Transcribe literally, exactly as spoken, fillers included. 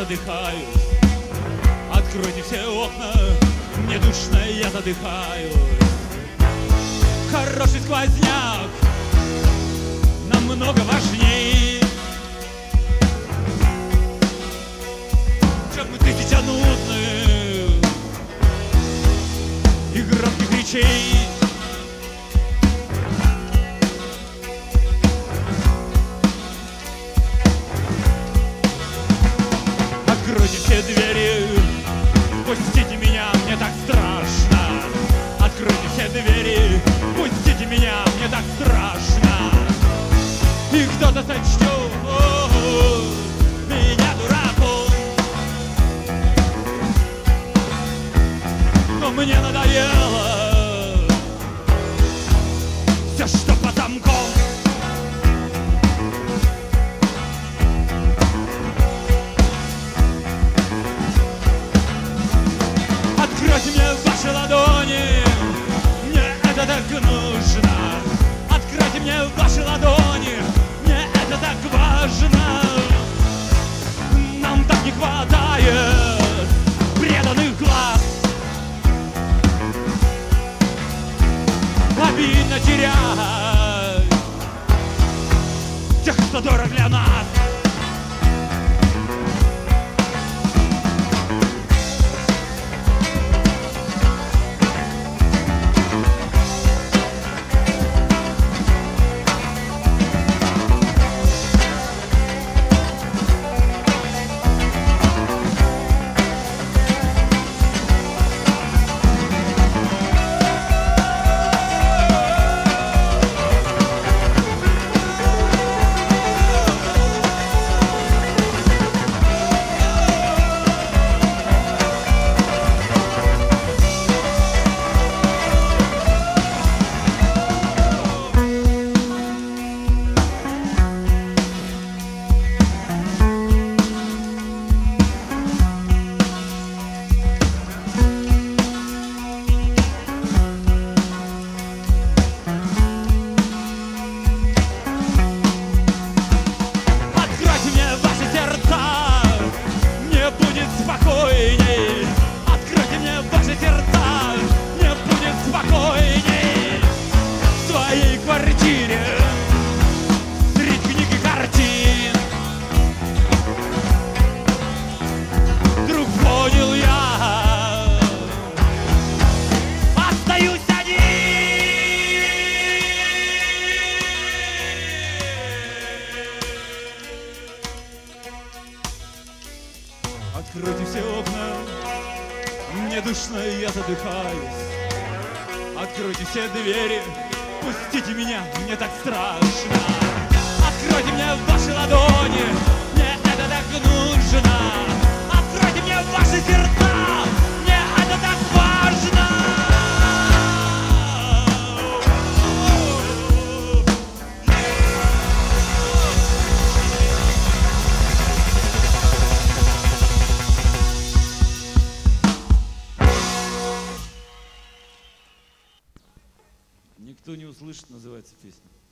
задыхаюсь. Откройте все окна, мне душно, я задыхаюсь. Хороший сквозняк намного важней, чем тысяча нудных и громких речей. Откройте все двери, пустите меня, мне так страшно. Откройте все двери, пустите меня, мне так страшно. И кто-то сочтет меня дураком, но мне надоело все, что по замком. Откройте мне ваши ладони, мне это так нужно. Откройте мне ваши ладони, мне это так важно. Нам так не хватает преданных глаз. Обидно терять тех, кто дорог для нас. Спокойней. Откройте мне ваши сердца, мне будет спокойней. В своей квартире среди книг и картин вдруг понял я, остаюсь один. Откройте все окна, мне душно, я задыхаюсь. Откройте все двери, пустите меня, мне так страшно. Откройте мне ваши ладони, мне это так нужно. Откройте мне ваши сердца, мне это так важно. Никто не услышит, называется песня.